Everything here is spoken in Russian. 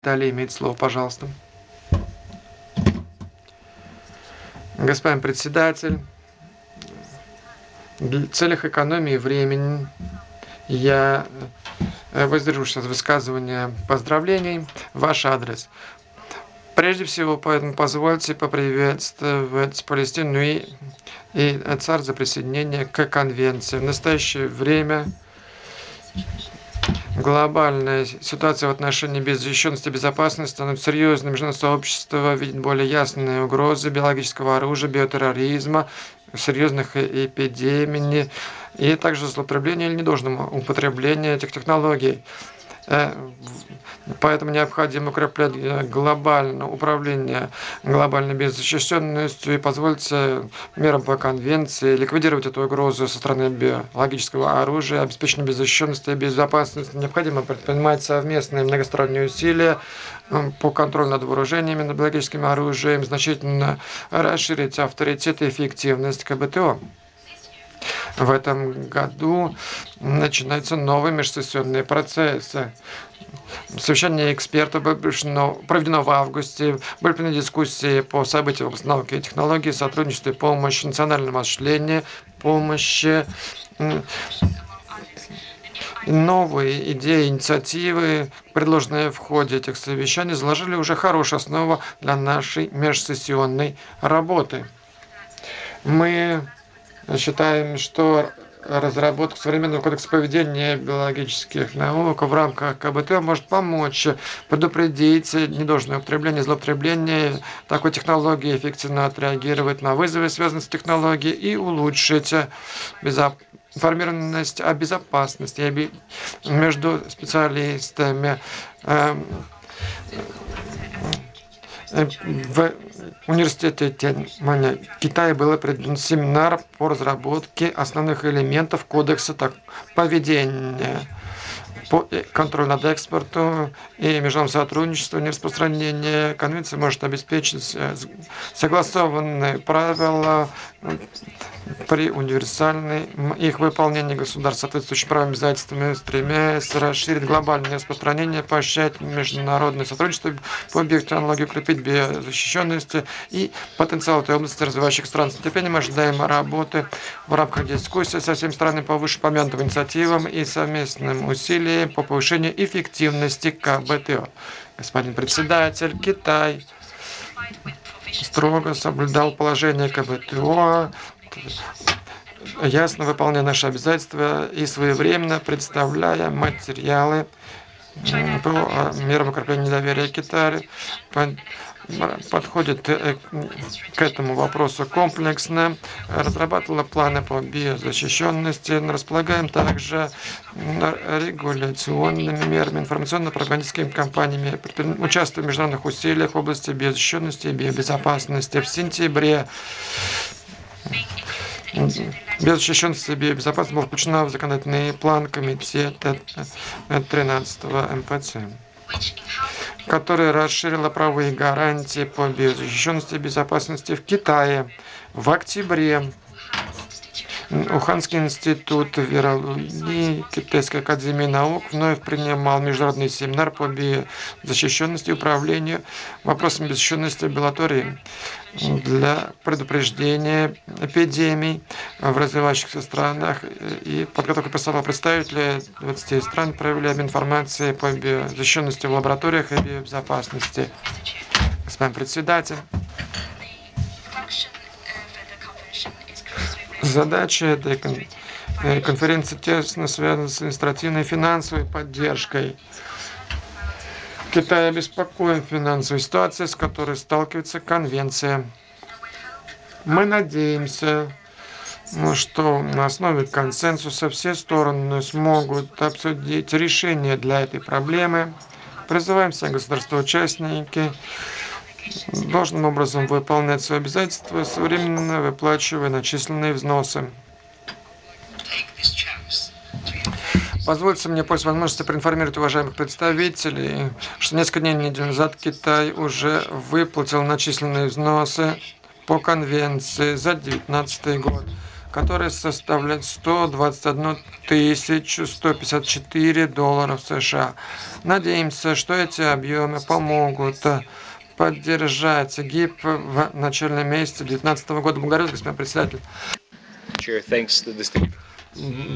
Далее имеет слово, пожалуйста. Господин председатель, в целях экономии времени я воздержусь от высказывания поздравлений в ваш адрес. Прежде всего, поэтому позвольте поприветствовать Палестину и ЦАР за присоединение к конвенции. В настоящее время глобальная ситуация в отношении беззащищенности и безопасности становится серьезной. Международное сообщество видит более ясные угрозы биологического оружия, биотерроризма, серьезных эпидемий и также злоупотребления или недолжного употребления этих технологий. Поэтому необходимо укреплять глобальное управление глобальной беззащищенностью и позволить мерам по конвенции ликвидировать эту угрозу со стороны биологического оружия, обеспечение беззащищенности и безопасности. Необходимо предпринимать совместные многосторонние усилия по контролю над вооружениями, над биологическим оружием, значительно расширить авторитет и эффективность КБТО. В этом году начинаются новые межсессионные процессы. Совещание экспертов проведено в августе. Были проведены дискуссии по событиям в области науки и технологий, сотрудничестве, помощи, национальному осуществлению, помощи. Новые идеи, инициативы, предложенные в ходе этих совещаний, заложили уже хорошую основу для нашей межсессионной работы. Мы считаем, что разработка современного кодекса поведения биологических наук в рамках КБТ может помочь предупредить недолжное употребление, злоупотребление такой технологии, эффективно отреагировать на вызовы, связанные с технологией, и улучшить информированность о безопасности между специалистами. В университете Тяньаньмэня Китая был проведен семинар по разработке основных элементов кодекса поведения по контролю над экспортом и международном сотрудничестве. Нераспространение конвенции может обеспечить согласованные правила при универсальном их выполнении государств соответствующими правами и обязательствами, стремясь расширить глобальное распространение, поощрять международное сотрудничество по биотехнологии, укрепить биозащищенность и потенциал этой области развивающих стран. С нетерпением ожидаем работы в рамках дискуссии со всеми странами по вышеупомянутым инициативам и совместным усилиям по повышению эффективности КБТО. Господин председатель, Китай строго соблюдал положение КБТО, ясно выполняя наши обязательства и своевременно представляя материалы по мерам укрепления недоверия. Китая подходит к этому вопросу комплексно, разрабатывала планы по биозащищенности. Располагаем также регуляционными мерами, информационно-пропагандистскими кампаниями, участвуем в международных усилиях в области биозащищенности и биобезопасности. В сентябре беззащищенность и биобезопасность была включена в законодательный план Комитета 13-го МПЦ, который расширила правовые гарантии по биозащищенности и безопасности в Китае. В октябре Уханский институт вирологии Китайской академии наук вновь принимал международный семинар по биозащищенности и управлению вопросами беззащищенности лаборатории для предупреждения эпидемий в развивающихся странах и подготовка персонала. Представители 20 стран провели обмен информацией по биозащищенности в лабораториях и биобезопасности. Господин председатель, задача этой конференции тесно связана с административной и финансовой поддержкой. Китай обеспокоен финансовой ситуацией, с которой сталкивается конвенция. Мы надеемся, что на основе консенсуса все стороны смогут обсудить решение для этой проблемы. Призываем все государства-участники должным образом выполнять свои обязательства, своевременно выплачивая начисленные взносы. Позвольте мне, пользуясь возможностью, проинформировать уважаемых представителей, что несколько дней неделю назад Китай уже выплатил начисленные взносы по конвенции за 2019 год. который составляет 121 154 доллара США. Надеемся, что эти объемы помогут поддержать ГИП в начальном месяце 2019 года. Благодарю вас, господин председатель.